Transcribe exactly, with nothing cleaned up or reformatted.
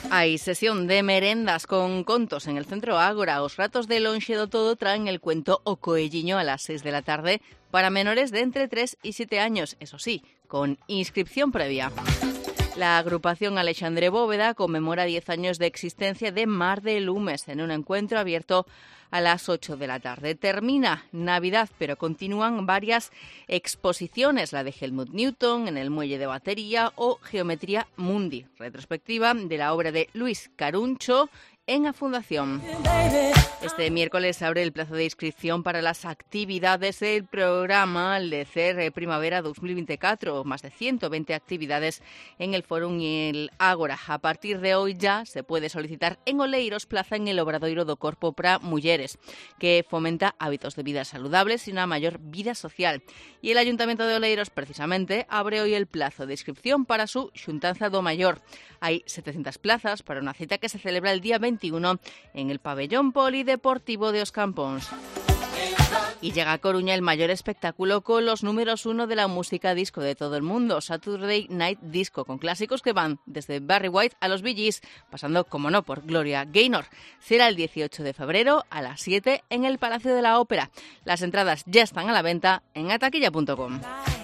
Hai sesión de merendas con contos en el Centro Ágora. Os ratos de lonxe do todo traen el cuento O Coelliño a las seis de la tarde para menores de entre tres y siete años, eso sí, con inscripción previa. La agrupación Alexandre Bóveda conmemora diez años de existencia de Mar de Lumes en un encuentro abierto a las ocho de la tarde. Termina Navidad, pero continúan varias exposiciones, la de Helmut Newton en el Muelle de Batería o Geometría Mundi, retrospectiva de la obra de Luis Caruncho en la Fundación. Este miércoles abre el plazo de inscripción para las actividades del programa Lecer Primavera dos mil veinticuatro, más de ciento veinte actividades en el Fórum y el Ágora. A partir de hoy ya se puede solicitar en Oleiros Plaza en el Obradoiro do Corpo para Mulleres, que fomenta hábitos de vida saludables y una mayor vida social. Y el Ayuntamiento de Oleiros, precisamente, abre hoy el plazo de inscripción para su Xuntanza do Maior. Hay setecientas plazas para una cita que se celebra el día veintiuno en el pabellón polideportivo de Os Campóns. Y llega a Coruña el mayor espectáculo con los números uno de la música disco de todo el mundo, Saturday Night Disco, con clásicos que van desde Barry White a los Bee Gees, pasando, como no, por Gloria Gaynor. Será el dieciocho de febrero a las siete en el Palacio de la Ópera. Las entradas ya están a la venta en ataquilla punto com.